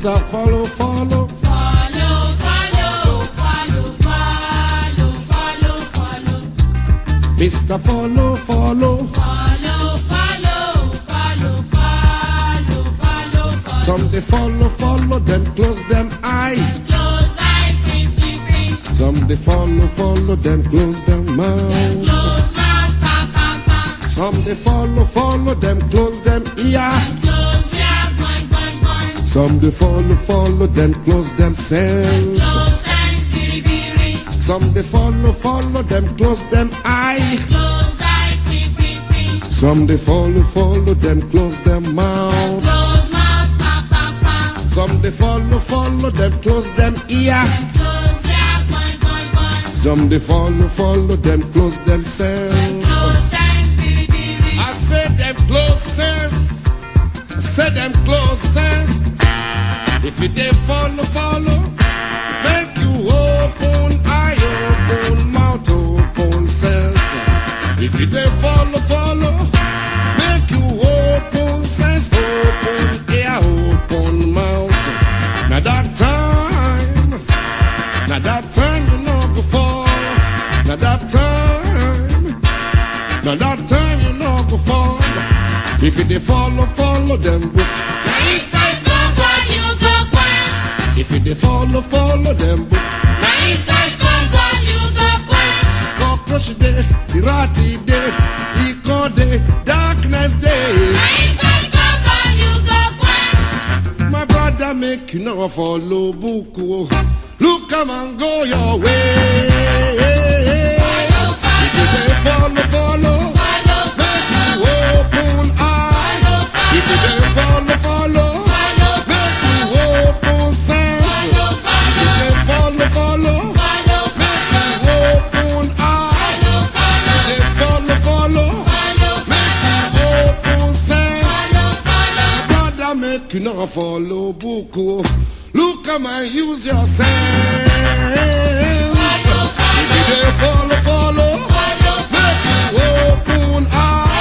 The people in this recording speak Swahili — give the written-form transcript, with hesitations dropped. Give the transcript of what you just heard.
Mr. Follow, follow. Follow, follow, follow, follow, follow, follow. Mr. Follow, follow. Follow, follow, follow, follow, follow, follow. Some they follow, follow them, close them eye. Close eye, blink, blink, blink. Some they follow, follow them, close them mouth. Close mouth, pa, pa, pa. Some they follow, follow them, close them ear. Close ear, boing, boing, boing. Some they follow, follow them, close themselves. Close eyes, biri, biri. Some they follow, follow them, close them eye. Close eye, blink, blink, blink. Some they follow, follow them, close them mouth. Close mouth, pa, pa, pa. Some they follow, follow them, close them ear. Close ear, boing, boing, boing. Some they follow, follow them, close themselves. Close eyes, biri, biri. I say them closest. I say them closest. If you they follow, follow, make you open eye, open mouth, open sense. If you they follow, follow, make you open sense, open ear, open mouth. Now that time you know go fall. Now that time you know go fall. If you they follow, follow them book. Now inside compound you go quench. If you they follow, follow them book. Now inside compound you go quench. Cockroach day, the ratty day, the cold day, darkness day. Now inside compound you go quench. My brother make you know follow book. Oh. Look come and go your way. Follow, If you they follow, follow, follow, make you open eye. follow, If you they follow, follow, follow, make you open sense. follow, If you they follow, follow, follow, make you open eye. follow, They follow, follow, make you open sense. Brother, make you not follow book. Oh. Look come and use your sense. If you they follow, follow, make you open eye.